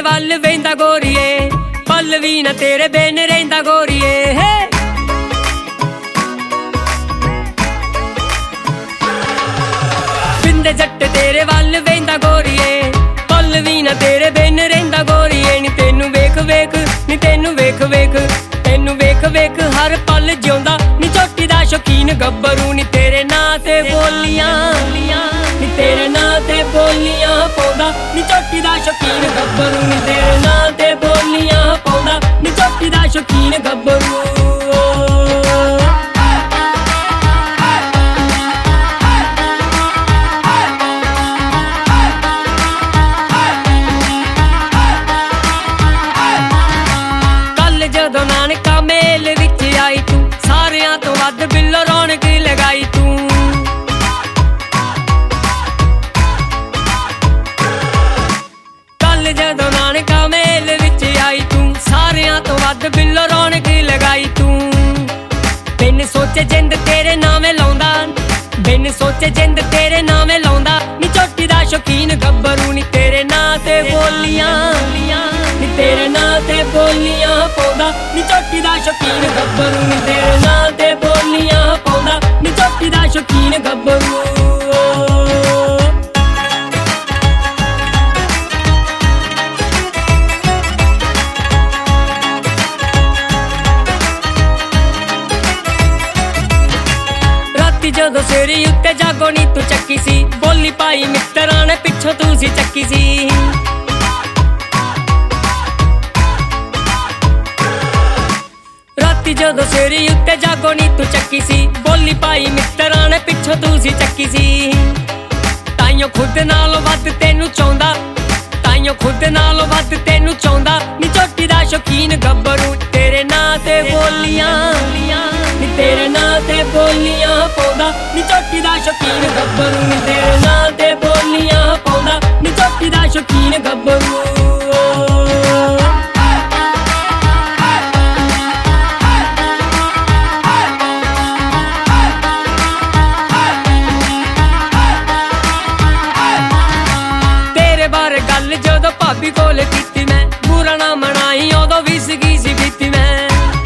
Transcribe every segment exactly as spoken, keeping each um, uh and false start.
वल वेंदा गोरीए, पल भी ना तेरे बिन रहिंदा गोरीए। बिंदे जट तेरे वल वेंदा गोरीए, पल भी ना तेरे बिन रहिंदा गोरीए। नी तेनू वेख वेख, नी तेनू वेख वेख, तेनू वेख वेख हर पल जिउंदा। नी झोटी दा शौकीन गब्बरू, नी तेरे नां ते बोलियां, नी तेरे नां ते बोलियां पाउंदा। नी झोटी दा शौकीन गब्बरू, नी तेरे नां ते बोलियां पाउंदा। नी झोटी दा शौकीन गब्बरू। जदों नानका मेल विच आई तू, सारियां तो वध बिल्लो रौनक लगाई तू। कल जदों नानका मेल विच आई तू, सारियां तो वध बिल्लो रौनक लगाई तू। बिन सोचे जिंद तेरे नामे लाउंदा, बिन सोचे जिंद तेरे नामे लाउंदा। नी झोटी दा शौकीन गब्बरू, नी तेरे नां ते बोलियां, नी तेरे नां ते बोलियां पाउंदा। नी झोटी दा शौकीन गब्बरू, नी तेरे नां ते बोलियां पाउंदा। नी झोटी दा शौकीन गब्बरू। राती जदों सिरी उत्ते जागो नी तू चक्की सी, बोली पाई मित्तरां ने पिछों तू सी चक्की सी। राती जदों सिरी उत्ते जागो नी तू चक्की सी, बोली पाई मित्तरां ने पिछों तू सी चक्की सी। ताइयों खुद नालों वध तेनू चाहुंदा, ताइयों खुद नालों वध तेनू चाहुंदा। नी झोटी दा शौकीन गब्बरू, तेरे नां ते बोलियां, नी तेरे नां ते बोलियां पाउंदा। नी झोटी दा शौकीन गब्बरू, नी तेरे नां ते बोलियां पाउंदा। नी झोटी दा शौकीन गब्बरू। गल जदों भाभी कोल कीती मैं, बुरा ना मनाई उदों विसगी सी पीती मैं।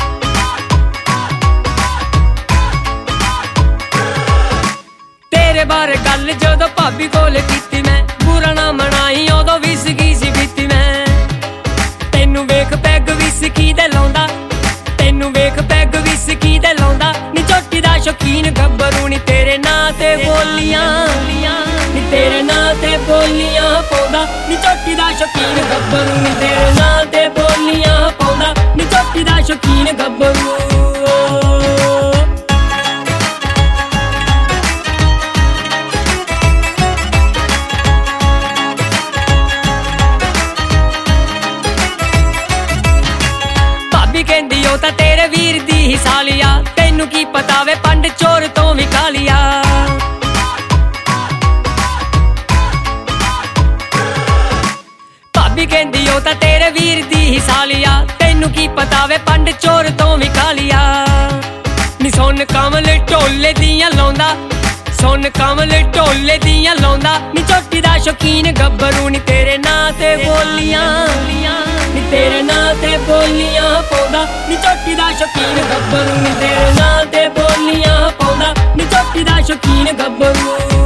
तेरे बारे गल जदों भाभी कोल कीती मैं, बुरा ना मनाई उदों विसगी सी पीती मैं। तेनू वेख पैग विसकी दे लाउंदा, तेनू वेख पैग विसकी दे लाउंदा। नी झोटी दा शौकीन गब्बरू, नी तेरे नां ते बोलियां, नी तेरे नां ते बोलियां पाउंदा। नी झोटी दा शौकीन गब्बरू, नी तेरे नां ते बोलियां पाउंदा। नी झोटी दा शौकीन गब्बरू। भाभी कहंदी ओ तां तेरे वीर दी ही सालिया, तैनू की पता वे पंड चोर तो भी कालिया। भाभी कहंदी ओ तां तेरे वीर दी ही सालिया, तैनू की पता वे पंड चोर तो भी कालिया। नी सुन कमल ढोले दियां लाउंदा, सुन कमल ढोले दियां लाउंदा। नी झोटी दा शौकीन गब्बरू, नी तेरे नां ते बोलियां, नी तेरे नां ते बोलियां पाउंदा। नी झोटी दा शौकीन गब्बरू, नी तेरे नां ते बोलियां पाउंदा। नी झोटी दा शौकीन गब्बरू।